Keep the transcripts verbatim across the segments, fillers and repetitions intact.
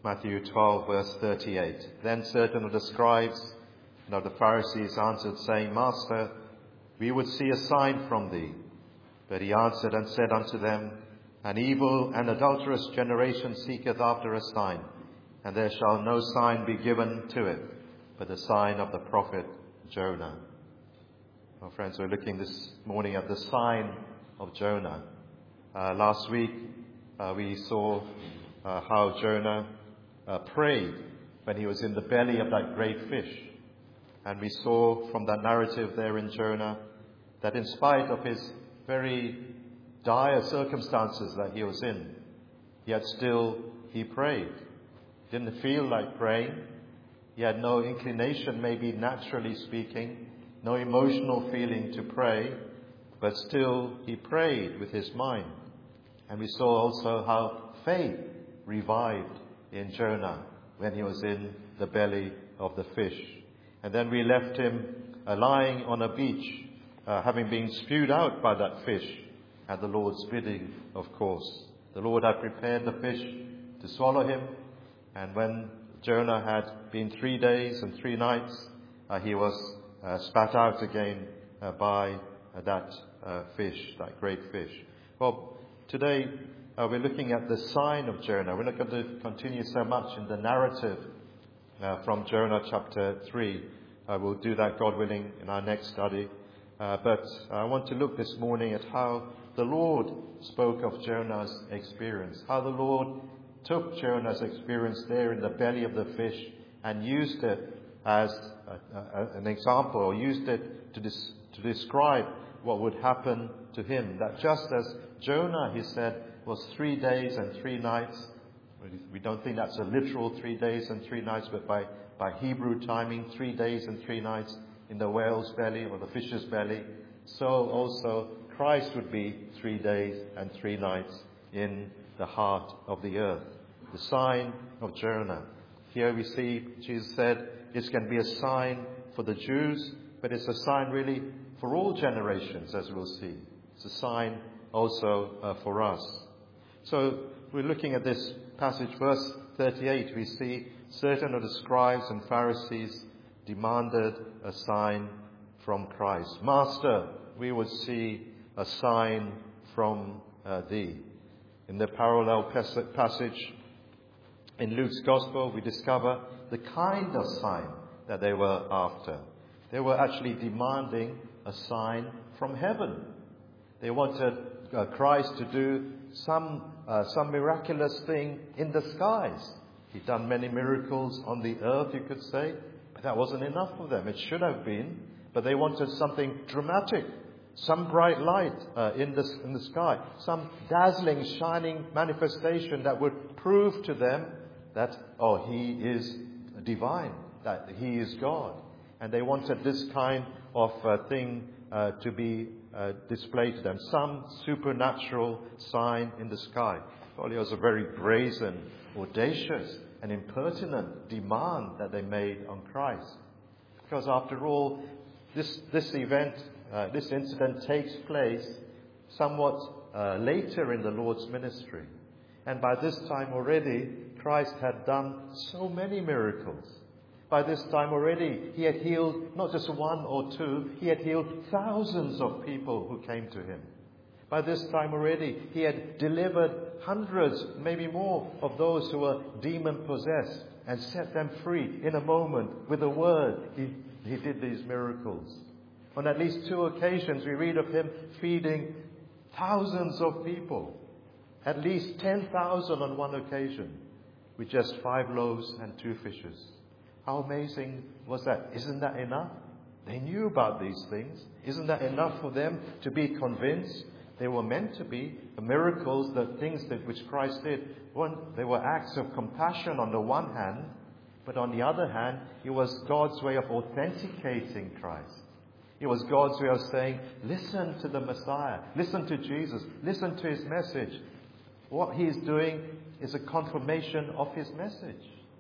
Matthew twelve, verse thirty-eight. Then certain of the scribes and of the Pharisees answered, saying, Master, we would see a sign from thee. But he answered and said unto them, An evil and adulterous generation seeketh after a sign, and there shall no sign be given to it, but the sign of the prophet Jonah. Well, friends, we're looking this morning at the sign of Jonah. Uh, last week, uh, we saw uh, how Jonah uh, prayed when he was in the belly of that great fish. And we saw from that narrative there in Jonah that in spite of his very dire circumstances that he was in, yet still he prayed. Didn't feel like praying. He had no inclination, maybe naturally speaking, no emotional feeling to pray, but still he prayed with his mind. And we saw also how faith revived in Jonah when he was in the belly of the fish. And then we left him uh, lying on a beach, uh, having been spewed out by that fish at the Lord's bidding, of course. The Lord had prepared the fish to swallow him, and when Jonah had been three days and three nights, uh, he was uh, spat out again uh, by uh, that uh, fish, that great fish. Well, today uh, we're looking at the sign of Jonah. We're not going to continue so much in the narrative uh, from Jonah chapter three. Uh, we'll do that, God willing, in our next study. Uh, but I want to look this morning at how the Lord spoke of Jonah's experience, how the Lord took Jonah's experience there in the belly of the fish and used it as a, a, an example, or used it to, dis, to describe what would happen to him. That just as Jonah, he said, was three days and three nights. We don't think that's a literal three days and three nights, but by, by Hebrew timing, three days and three nights in the whale's belly or the fish's belly. So also Christ would be three days and three nights in the heart of the earth. The sign of Jonah. Here we see Jesus said this can be a sign for the Jews, but it's a sign really for all generations, as we'll see. It's a sign also uh, for us. So we're looking at this passage, verse thirty-eight. We see certain of the scribes and Pharisees demanded a sign from Christ. Master, we would see a sign from uh, thee. In the parallel passage in Luke's Gospel, we discover the kind of sign that they were after. They were actually demanding a sign from heaven. They wanted uh, Christ to do some uh, some miraculous thing in the skies. He'd done many miracles on the earth, you could say, but that wasn't enough for them. It should have been, but they wanted something dramatic. Some bright light uh, in, the, in the sky. Some dazzling, shining manifestation that would prove to them that, oh, he is divine, that he is God. And they wanted this kind of uh, thing uh, to be uh, displayed to them. Some supernatural sign in the sky. Well, it was a very brazen, audacious, and impertinent demand that they made on Christ. Because after all, this, this event... Uh, this incident takes place somewhat uh, later in the Lord's ministry. And by this time already, Christ had done so many miracles. By this time already, he had healed not just one or two, he had healed thousands of people who came to him. By this time already, he had delivered hundreds, maybe more, of those who were demon-possessed and set them free in a moment. With a word, he, he did these miracles. On at least two occasions, we read of him feeding thousands of people. At least ten thousand on one occasion, with just five loaves and two fishes. How amazing was that? Isn't that enough? They knew about these things. Isn't that enough for them to be convinced? They were meant to be. The miracles, the things that which Christ did, one, they were acts of compassion on the one hand, but on the other hand, it was God's way of authenticating Christ. It was God's way of saying, listen to the Messiah, listen to Jesus, listen to his message. What he is doing is a confirmation of his message.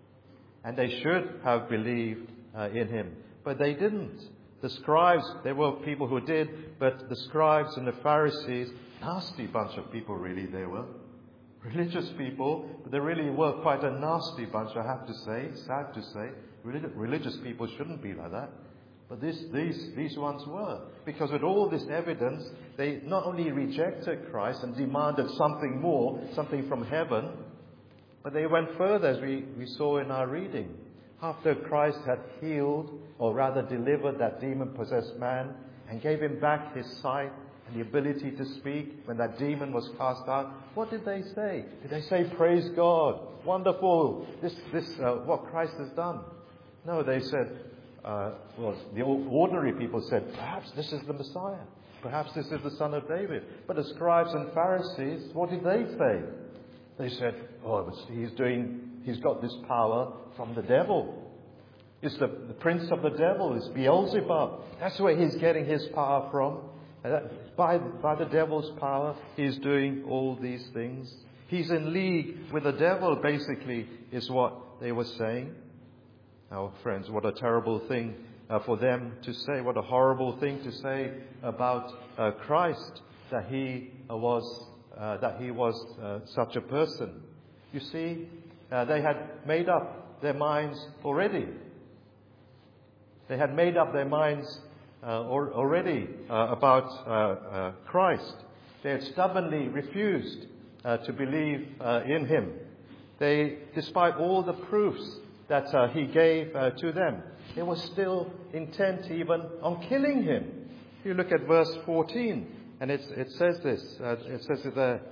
And they should have believed uh, in him, but they didn't. The scribes, there were people who did, but the scribes and the Pharisees, nasty bunch of people really they were. religious people, but they really were quite a nasty bunch, I have to say. Sad to say. Relig- religious people shouldn't be like that. But this, these, these ones were. Because with all this evidence, they not only rejected Christ and demanded something more, something from heaven, but they went further, as we, we saw in our reading. After Christ had healed, or rather delivered that demon-possessed man, and gave him back his sight and the ability to speak when that demon was cast out, what did they say? Did they say, "Praise God, wonderful, this, this, uh, what Christ has done"? No, they said, uh, well, the ordinary people said, "Perhaps this is the Messiah. Perhaps this is the Son of David." But the scribes and Pharisees, what did they say? They said, "Oh, he's doing, he's got this power from the devil. It's the, the prince of the devil, it's Beelzebub. That's where he's getting his power from. By, by the devil's power, he's doing all these things. He's in league with the devil," basically, is what they were saying. Our friends, what a terrible thing uh, for them to say. What a horrible thing to say about uh, Christ, that he uh, was uh, that he was uh, such a person. You see, uh, they had made up their minds already. They had made up their minds uh, or, already uh, about uh, uh, Christ. They had stubbornly refused uh, to believe uh, in him. They, despite all the proofs that uh, he gave uh, to them, they were still intent even on killing him. If you look at verse fourteen, and it's, it says this, uh, it says it there.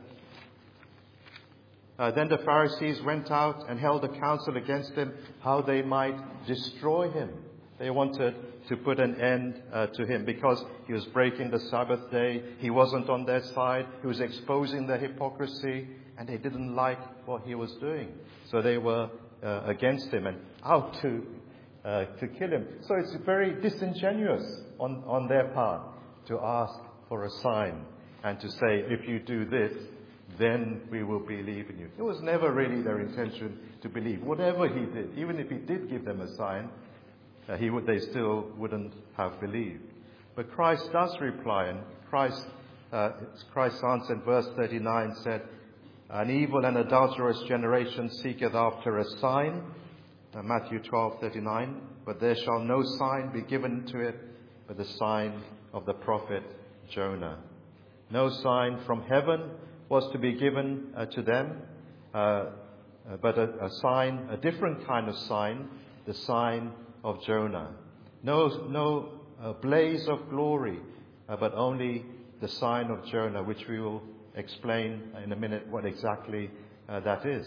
Uh, then the Pharisees went out and held a council against him, how they might destroy him. They wanted to put an end uh, to him because he was breaking the Sabbath day. He wasn't on their side. He was exposing their hypocrisy, and they didn't like what he was doing. So they were uh, against him and out to uh, to kill him. So it's very disingenuous on, on their part to ask for a sign and to say, "If you do this, then we will believe in you." It was never really their intention to believe. Whatever he did, even if he did give them a sign, Uh, he would, they still wouldn't have believed. But Christ does reply, and Christ, uh, Christ's answer in verse thirty-nine said, "An evil and adulterous generation seeketh after a sign," uh, Matthew twelve thirty-nine, "but there shall no sign be given to it but the sign of the prophet Jonah." No sign from heaven was to be given uh, to them, uh, uh, but a, a sign, a different kind of sign, the sign of Jonah. No, no uh, blaze of glory, uh, but only the sign of Jonah, which we will explain in a minute what exactly uh, that is.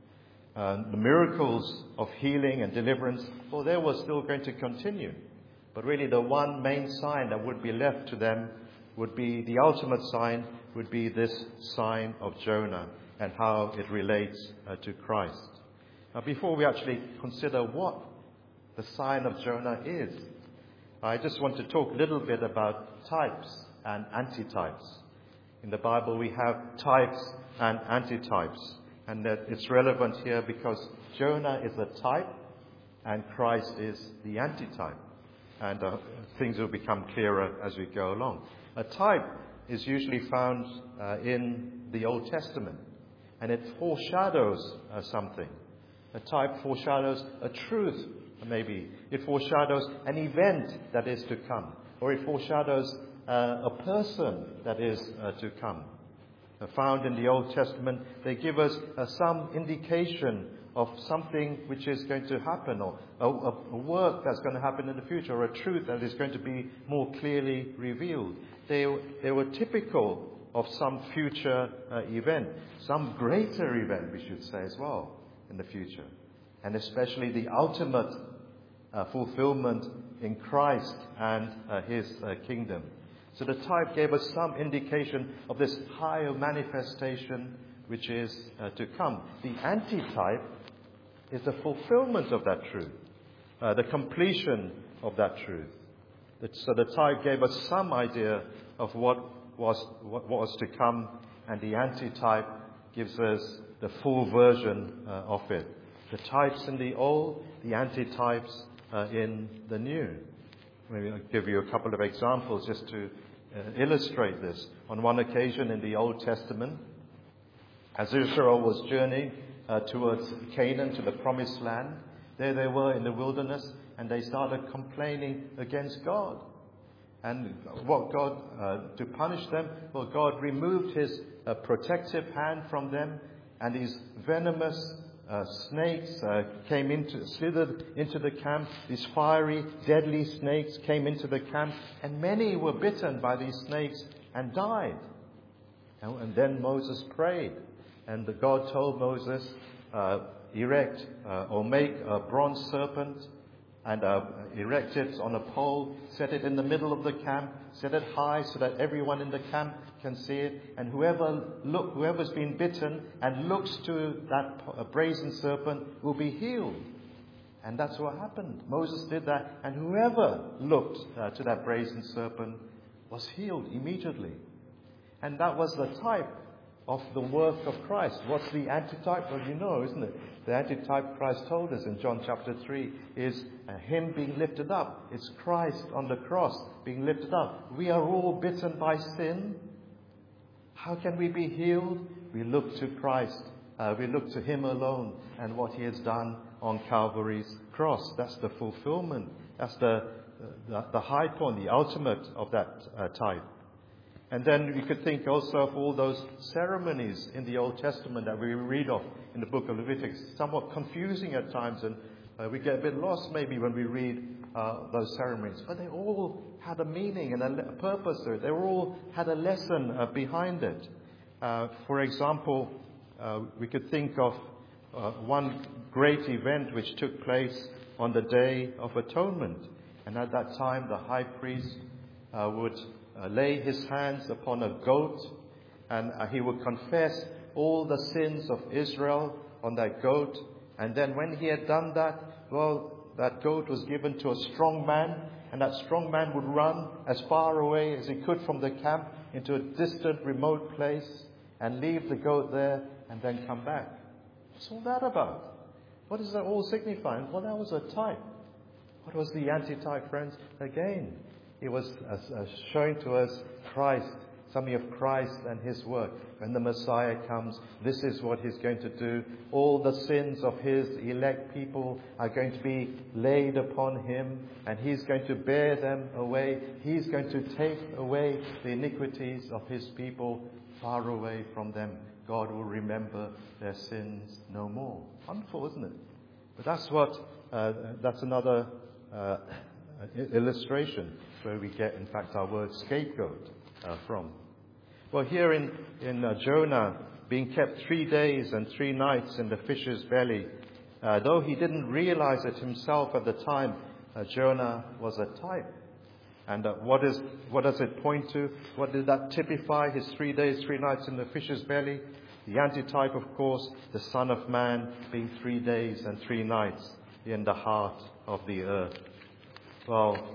Uh, the miracles of healing and deliverance, well, they were still going to continue. But really the one main sign that would be left to them would be, the ultimate sign would be this sign of Jonah and how it relates uh, to Christ. Now, before we actually consider what the sign of Jonah is, I just want to talk a little bit about types and antitypes. In the Bible we have types and antitypes, and that it's relevant here because Jonah is a type and Christ is the antitype, and uh, things will become clearer as we go along. A type is usually found uh, in the Old Testament, and it foreshadows uh, something. A type foreshadows a truth. Maybe it foreshadows an event that is to come, or it foreshadows uh, a person that is uh, to come. Uh, found in the Old Testament, they give us uh, some indication of something which is going to happen, or a, a work that's going to happen in the future, or a truth that is going to be more clearly revealed. They, they were typical of some future uh, event, some greater event, we should say as well, in the future. And especially the ultimate uh, fulfillment in Christ and uh, his uh, kingdom. So the type gave us some indication of this higher manifestation which is uh, to come. The antitype is the fulfillment of that truth, uh, the completion of that truth. So the type gave us some idea of what was, what was to come, and the antitype gives us the full version uh, of it. The types in the old, the antitypes uh, in the new. Maybe I'll give you a couple of examples just to uh, illustrate this. On one occasion in the Old Testament, As Israel was journeying uh, towards Canaan, to the promised land, there they were in the wilderness, and they started complaining against God. And what God, uh, to punish them, well, God removed his uh, protective hand from them, and these venomous uh, snakes uh, came into, slithered into the camp. These fiery, deadly snakes came into the camp, and many were bitten by these snakes and died. And, and then Moses prayed, and the God told Moses, uh, erect uh, or make a bronze serpent, and uh, erect it on a pole, set it in the middle of the camp, set it high so that everyone in the camp can see it, and whoever look, whoever's been bitten and looks to that brazen serpent will be healed. And that's what happened. Moses did that, and whoever looked uh, to that brazen serpent was healed immediately. And that was the type of the work of Christ. What's the antitype? Well, you know, isn't it? The antitype Christ told us in John chapter three is uh, him being lifted up. It's Christ on the cross being lifted up. We are all bitten by sin. How can we be healed? We look to Christ. Uh, we look to him alone and what he has done on Calvary's cross. That's the fulfillment. That's the, the, the high point, the ultimate of that uh, type. And then we could think also of all those ceremonies in the Old Testament that we read of in the book of Leviticus. Somewhat confusing at times, and uh, we get a bit lost maybe when we read uh, those ceremonies. But they all had a meaning and a, a purpose to it. They all had a lesson uh, behind it. Uh, for example, uh, we could think of uh, one great event which took place on the Day of Atonement. And at that time, the high priest uh, would Uh, lay his hands upon a goat, and uh, he would confess all the sins of Israel on that goat. And then when he had done that, well, that goat was given to a strong man, and that strong man would run as far away as he could from the camp into a distant, remote place and leave the goat there and then come back. What's all that about? What does that all signify? Well, that was a type. What was the antitype, friends? Again, it was uh, uh, showing to us Christ, something of Christ and his work. When the Messiah comes, this is what he's going to do. All the sins of his elect people are going to be laid upon him, and he's going to bear them away. He's going to take away the iniquities of his people far away from them. God will remember their sins no more. Wonderful, isn't it? But that's what, uh, that's another uh, illustration where we get, in fact, our word scapegoat uh, from. Well, here in, in uh, Jonah being kept three days and three nights in the fish's belly, uh, though he didn't realize it himself at the time, uh, Jonah was a type. And uh, what is what does it point to? What did that typify, his three days, three nights in the fish's belly? The antitype, of course, the Son of Man being three days and three nights in the heart of the earth. Well,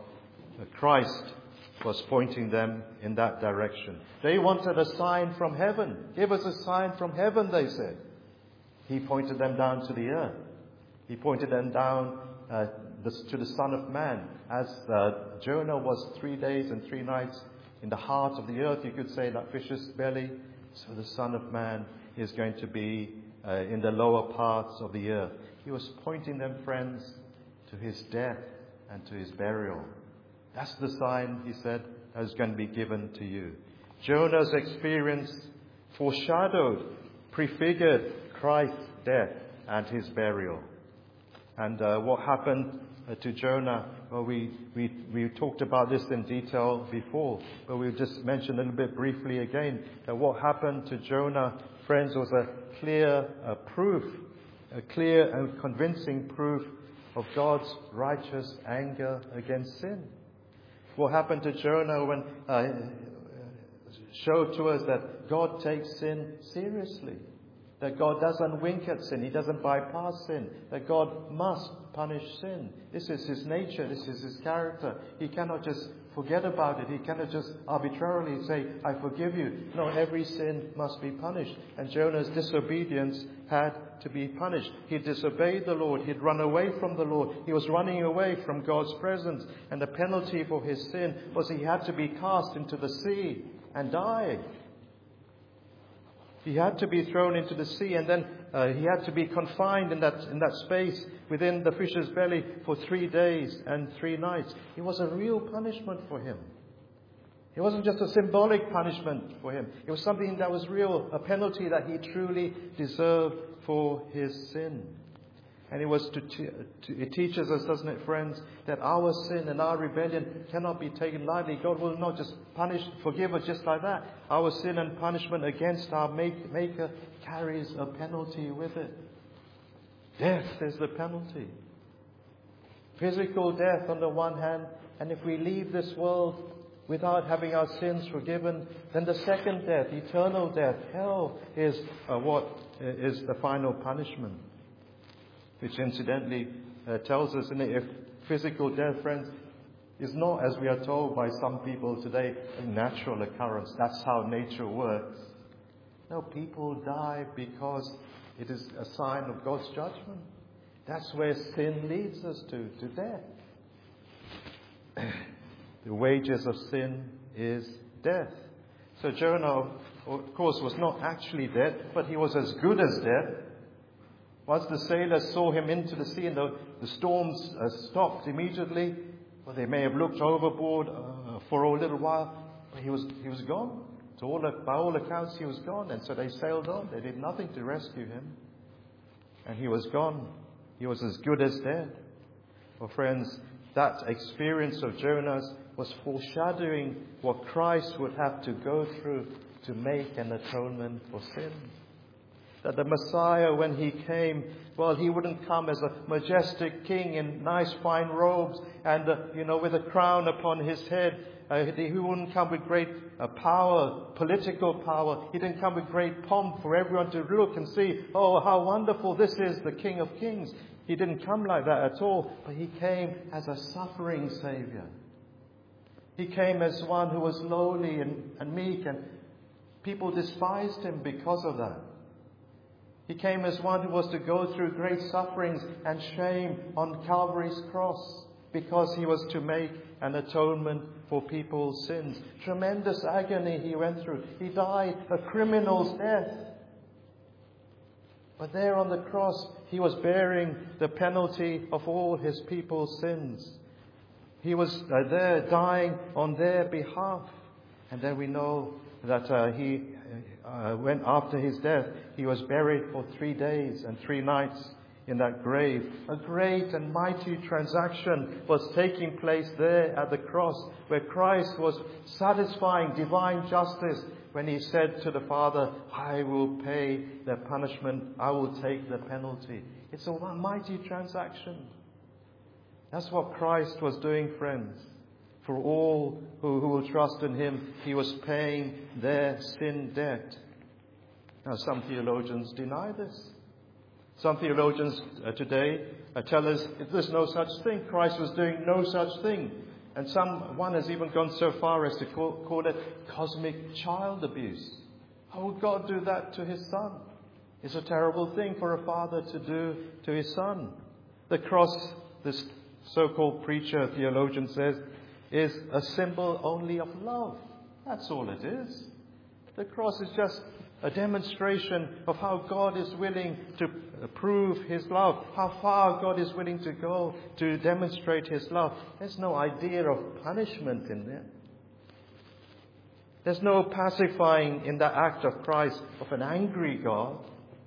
Christ was pointing them in that direction. They wanted a sign from heaven. Give us a sign from heaven, they said. He pointed them down to the earth. He pointed them down uh, the, to the Son of Man. As uh, Jonah was three days and three nights in the heart of the earth, you could say, that fish's belly. So the Son of Man is going to be uh, in the lower parts of the earth. He was pointing them, friends, to his death and to his burial. That's the sign, he said, that is going to be given to you. Jonah's experience foreshadowed, prefigured Christ's death and his burial. And uh, what happened uh, to Jonah? Well, we, we, we talked about this in detail before, but we'll just mention a little bit briefly again that what happened to Jonah, friends, was a clear uh, proof, a clear and convincing proof of God's righteous anger against sin. What happened to Jonah when uh, showed to us that God takes sin seriously, that God doesn't wink at sin, he doesn't bypass sin, that God must punish sin. This is his nature, this is his character. He cannot just forget about it. He cannot just arbitrarily say, I forgive you. No, every sin must be punished. And Jonah's disobedience had to be punished. He disobeyed the Lord. He'd run away from the Lord. He was running away from God's presence. And the penalty for his sin was he had to be cast into the sea and die. He had to be thrown into the sea, and then uh, he had to be confined in that in that space within the fish's belly for three days and three nights. It was a real punishment for him. It wasn't just a symbolic punishment for him. It was something that was real, a penalty that he truly deserved for his sin. And it was to, te- to it teaches us, doesn't it, friends, that our sin and our rebellion cannot be taken lightly. God will not just punish, forgive us just like that. Our sin and punishment against our make, Maker carries a penalty with it. Death is the penalty. Physical death on the one hand, and if we leave this world without having our sins forgiven, then the second death, eternal death, hell, is uh, what is the final punishment. Which incidentally uh, tells us, isn't it, if physical death, friends, is not, as we are told by some people today, a natural occurrence. That's how nature works. No, people die because it is a sign of God's judgment. That's where sin leads us to, to death. The wages of sin is death. So Jonah, of course, was not actually dead, but he was as good as dead. Once the sailors saw him into the sea and the, the storms uh, stopped immediately, well, they may have looked overboard uh, for a little while, but he was he was gone. To all, by all accounts, he was gone, and so they sailed on. They did nothing to rescue him, and he was gone. He was as good as dead. Well, friends, that experience of Jonah's was foreshadowing what Christ would have to go through to make an atonement for sin. That the Messiah, when he came, well, he wouldn't come as a majestic king in nice fine robes and, uh, you know, with a crown upon his head. Uh, he wouldn't come with great uh, power, political power. He didn't come with great pomp for everyone to look and see, oh, how wonderful, this is the King of Kings. He didn't come like that at all, but he came as a suffering Savior. He came as one who was lowly and, and meek, and people despised him because of that. He came as one who was to go through great sufferings and shame on Calvary's cross because he was to make an atonement for people's sins. Tremendous agony he went through. He died a criminal's death. But there on the cross, he was bearing the penalty of all his people's sins. He was uh, there dying on their behalf. And then we know that uh, he uh, went after his death. He was buried for three days and three nights in that grave. A great and mighty transaction was taking place there at the cross, where Christ was satisfying divine justice when he said to the Father, I will pay the punishment, I will take the penalty. It's a mighty transaction. That's what Christ was doing, friends. For all who, who will trust in him, he was paying their sin debt. Now, some theologians deny this. Some theologians uh, today uh, tell us there's no such thing. Christ was doing no such thing. And someone has even gone so far as to call, call it cosmic child abuse. How would God do that to his son? It's a terrible thing for a father to do to his son. The cross, this so-called preacher, theologian says, is a symbol only of love. That's all it is. The cross is just a demonstration of how God is willing to prove his love, how far God is willing to go to demonstrate his love. There's no idea of punishment in there. There's no pacifying in the act of Christ of an angry God.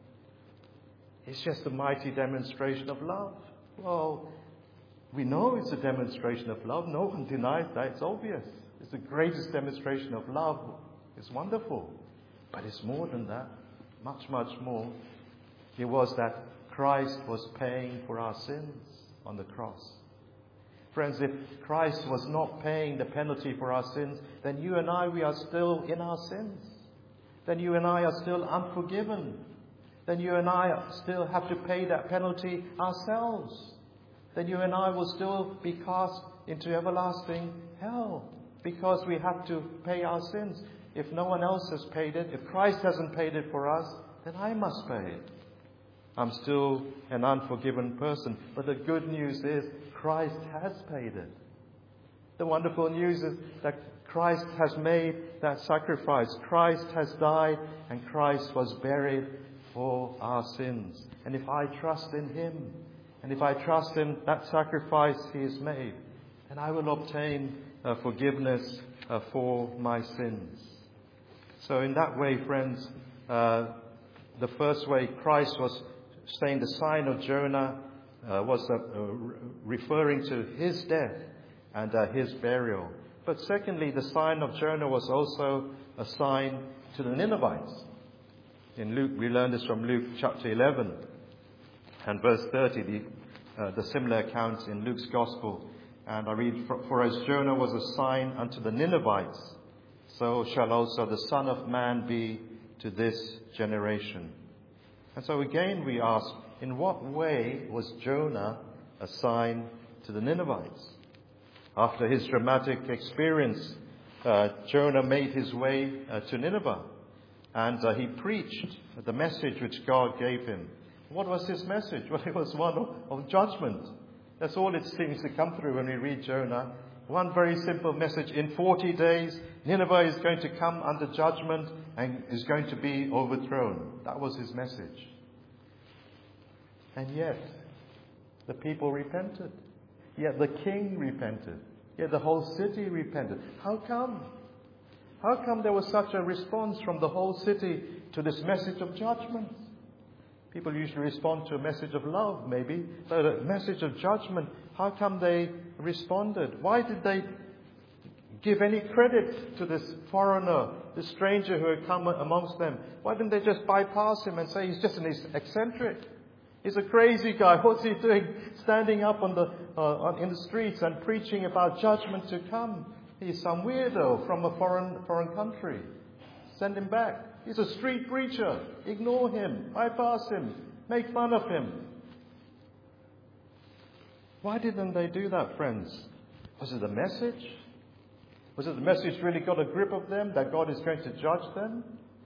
It's just a mighty demonstration of love. Well, we know it's a demonstration of love. No one denies that. It's obvious. It's the greatest demonstration of love. It's wonderful. But it's more than that. Much, much more. It was that Christ was paying for our sins on the cross. Friends, if Christ was not paying the penalty for our sins, then you and I, we are still in our sins. Then you and I are still unforgiven. Then you and I still have to pay that penalty ourselves. Then you and I will still be cast into everlasting hell because we have to pay our sins. If no one else has paid it, if Christ hasn't paid it for us, then I must pay it. I'm still an unforgiven person. But the good news is Christ has paid it. The wonderful news is that Christ has made that sacrifice. Christ has died, and Christ was buried for our sins. And if I trust in him, and if I trust in that sacrifice he has made, then I will obtain uh, forgiveness uh, for my sins. So in that way, friends, uh, the first way Christ was saying the sign of Jonah uh, was uh, uh, referring to his death and uh, his burial. But secondly, the sign of Jonah was also a sign to the Ninevites. In Luke, we learn this from Luke chapter eleven and verse thirty, the, uh, the similar account in Luke's Gospel. And I read, for, for as Jonah was a sign unto the Ninevites, so shall also the Son of Man be to this generation. And so again we ask, in what way was Jonah a sign to the Ninevites? After his dramatic experience, uh, Jonah made his way uh, to Nineveh, and uh, he preached the message which God gave him. What was his message? Well, it was one of, of judgment. That's all it seems to come through when we read Jonah. One very simple message. In forty days, Nineveh is going to come under judgment and is going to be overthrown. That was his message. And yet, the people repented. Yet the king repented. Yet the whole city repented. How come? How come there was such a response from the whole city to this message of judgment? People usually respond to a message of love, maybe, but a message of judgment. How come they responded? Why did they give any credit to this foreigner, this stranger who had come amongst them? Why didn't they just bypass him and say he's just an eccentric? He's a crazy guy. What's he doing standing up on the, uh, on, in the streets and preaching about judgment to come? He's some weirdo from a foreign, foreign country. Send him back. He's a street preacher. Ignore him. Bypass him. Make fun of him. Why didn't they do that, friends? Was it the message? Was it the message really got a grip of them, that God is going to judge them?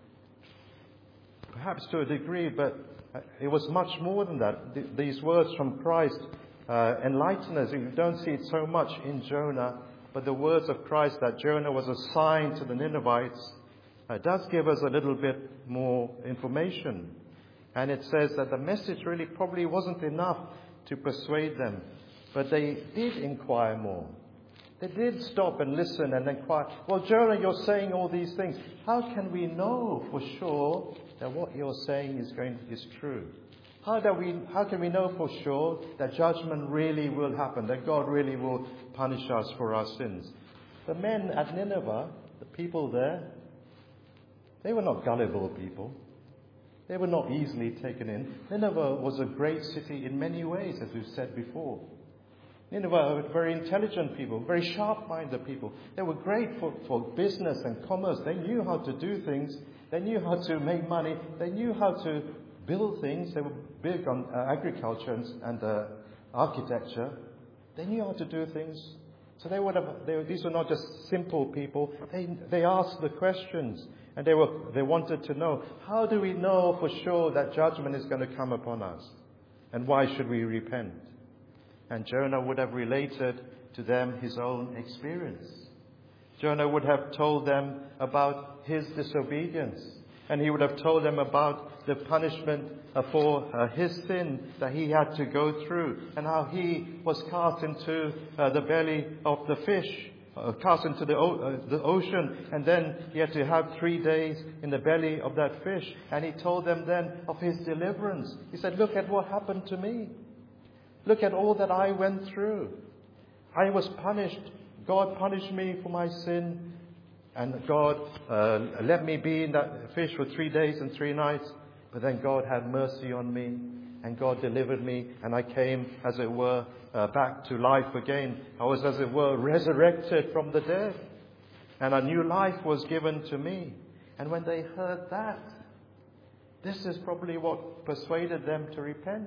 Perhaps to a degree, but it was much more than that. Th- these words from Christ uh, enlighten us. You don't see it so much in Jonah, but the words of Christ that Jonah was a sign to the Ninevites uh, does give us a little bit more information. And it says that the message really probably wasn't enough to persuade them, but they did inquire more. They did stop and listen and inquire. Well, Jonah, you're saying all these things. How can we know for sure that what you're saying is going is true? How do we? How can we know for sure that judgment really will happen? That God really will punish us for our sins? The men at Nineveh, the people there, they were not gullible people. They were not easily taken in. Nineveh was a great city in many ways, as we've said before. Nineveh were very intelligent people, very sharp-minded people. They were great for, for business and commerce. They knew how to do things. They knew how to make money. They knew how to build things. They were big on uh, agriculture and, and uh, architecture. They knew how to do things. So they would have. They were, these were not just simple people. They they asked the questions, and they were they wanted to know, how do we know for sure that judgment is going to come upon us, and why should we repent? And Jonah would have related to them his own experience. Jonah would have told them about his disobedience. And he would have told them about the punishment for uh, his sin that he had to go through. And how he was cast into uh, the belly of the fish. Uh, cast into the, o- uh, the ocean. And then he had to have three days in the belly of that fish. And he told them then of his deliverance. He said, look at what happened to me. Look at all that I went through. I was punished. God punished me for my sin. And God uh, let me be in that fish for three days and three nights. But then God had mercy on me. And God delivered me. And I came, as it were, uh, back to life again. I was, as it were, resurrected from the dead. And a new life was given to me. And when they heard that, this is probably what persuaded them to repent.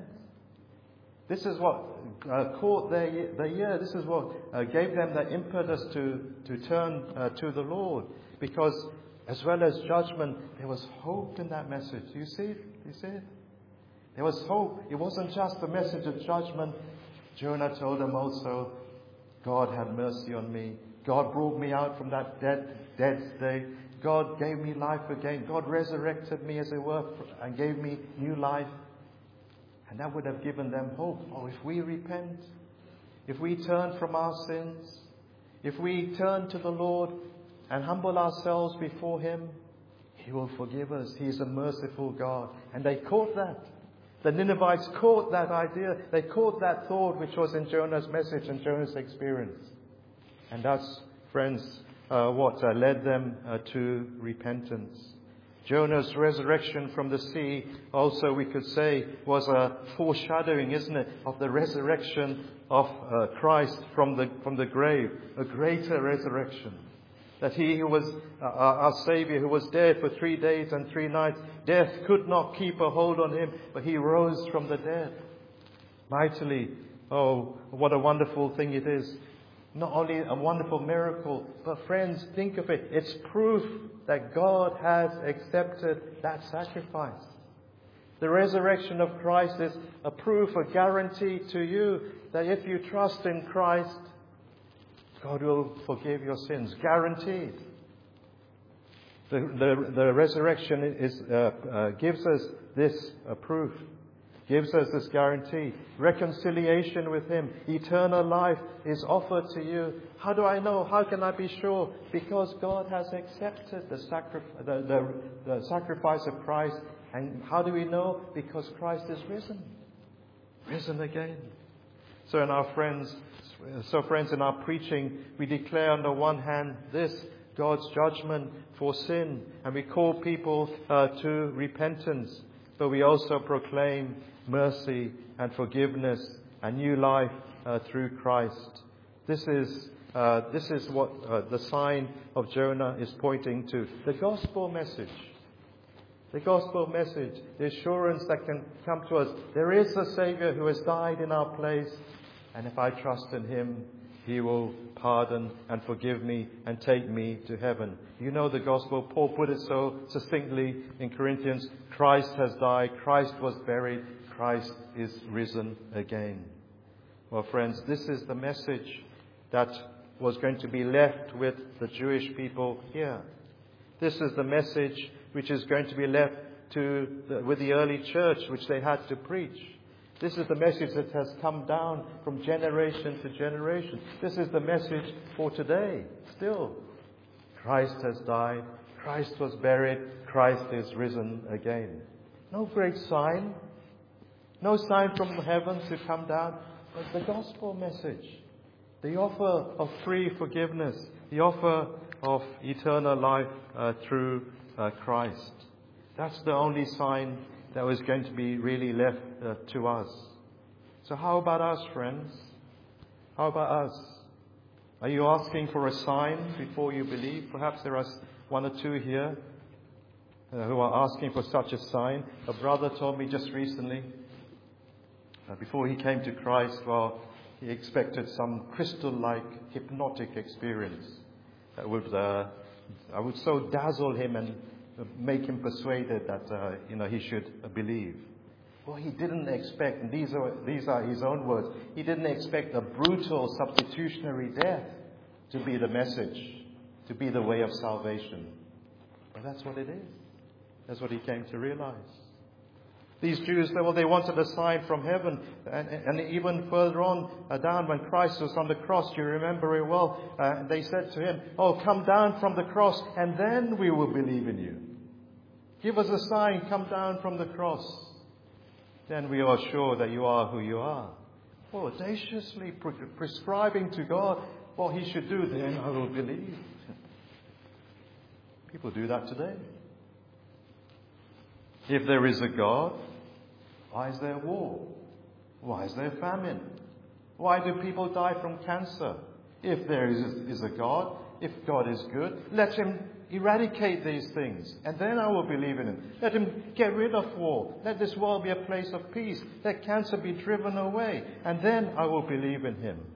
This is what uh, caught their, their ear. This is what uh, gave them the impetus to, to turn uh, to the Lord. Because as well as judgment, there was hope in that message. Do you see it? Do you see it? There was hope. It wasn't just the message of judgment. Jonah told them also, God had mercy on me. God brought me out from that dead, dead state. God gave me life again. God resurrected me, as it were, and gave me new life. And that would have given them hope. Oh, if we repent, if we turn from our sins, if we turn to the Lord and humble ourselves before Him, He will forgive us. He is a merciful God. And they caught that. The Ninevites caught that idea. They caught that thought which was in Jonah's message and Jonah's experience. And that's, friends, uh, what uh, led them uh, to repentance. Jonah's resurrection from the sea, also we could say, was a foreshadowing, isn't it, of the resurrection of uh, Christ from the from the grave, a greater resurrection. That He who was uh, our Saviour, who was dead for three days and three nights, death could not keep a hold on Him, but He rose from the dead. Mightily, oh, what a wonderful thing it is. Not only a wonderful miracle, but friends, think of it. It's proof that God has accepted that sacrifice. The resurrection of Christ is a proof, a guarantee to you that if you trust in Christ, God will forgive your sins. Guaranteed. The, the, the resurrection is, uh, uh, gives us this uh, proof. Gives us this guarantee. Reconciliation with Him. Eternal life is offered to you. How do I know? How can I be sure? Because God has accepted the, sacri- the, the, the sacrifice of Christ. And how do we know? Because Christ is risen. Risen again. So in our friends, so friends, in our preaching, we declare on the one hand this, God's judgment for sin. And we call people uh, to repentance. But we also proclaim mercy and forgiveness and new life uh, through Christ. This is uh, this is what uh, the sign of Jonah is pointing to. The gospel message. The gospel message. The assurance that can come to us. There is a Saviour who has died in our place. And if I trust in Him, He will pardon and forgive me and take me to heaven. You know the gospel. Paul put it so succinctly in Corinthians. Christ has died. Christ was buried. Christ is risen again. Well, friends, this is the message that was going to be left with the Jewish people here. This is the message which is going to be left to the, with the early church, which they had to preach. This is the message that has come down from generation to generation. This is the message for today, still. Christ has died. Christ was buried. Christ is risen again. No great sign. No sign from heaven to come down. But the gospel message. The offer of free forgiveness. The offer of eternal life uh, through uh, Christ. That's the only sign that was going to be really left uh, to us. So how about us, friends? How about us? Are you asking for a sign before you believe? Perhaps there are one or two here uh, who are asking for such a sign. A brother told me just recently, uh, before he came to Christ, well, he expected some crystal-like hypnotic experience that would, uh, I would so dazzle him and make him persuaded that uh, you know he should uh, believe. Well, he didn't expect, and these are these are his own words. He didn't expect a brutal substitutionary death to be the message, to be the way of salvation. But that's what it is. That's what he came to realize. These Jews, well, they wanted a sign from heaven, and, and even further on uh, down, when Christ was on the cross, you remember very well, uh, they said to him, "Oh, come down from the cross, and then we will believe in you. Give us a sign, come down from the cross. Then we are sure that you are who you are." Oh, audaciously pre- prescribing to God what He should do, then I will believe. People do that today. If there is a God, why is there war? Why is there famine? Why do people die from cancer? If there is a, is a God, if God is good, let Him eradicate these things, and then I will believe in Him. Let Him get rid of war. Let this world be a place of peace. Let cancer be driven away, and then I will believe in Him.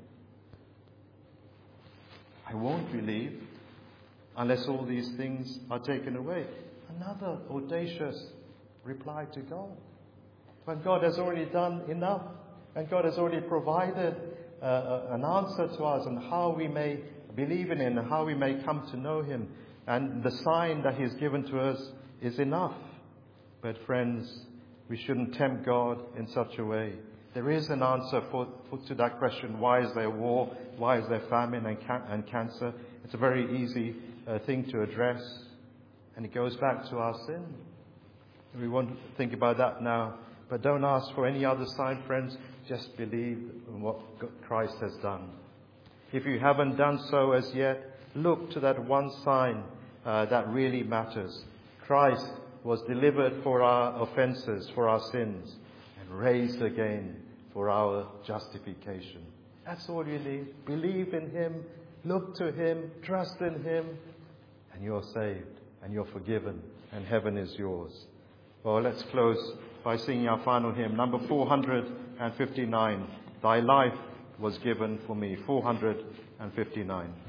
I won't believe unless all these things are taken away. Another audacious reply to God. When God has already done enough, and God has already provided uh, an answer to us on how we may believe in him and how we may come to know him. And the sign that he has given to us is enough. But friends, we shouldn't tempt God in such a way. There is an answer for, for to that question. Why is there war? Why is there famine and, ca- and cancer? It's a very easy uh, thing to address. And it goes back to our sin. And we won't think about that now. But don't ask for any other sign, friends. Just believe in what Christ has done. If you haven't done so as yet, look to that one sign uh, that really matters. Christ was delivered for our offences, for our sins, and raised again for our justification. That's all you need. Believe in him, look to him, trust in him, and you're saved, and you're forgiven, and heaven is yours. Well, let's close by singing our final hymn, number four hundred fifty-nine. Thy life was given for me. four hundred fifty-nine.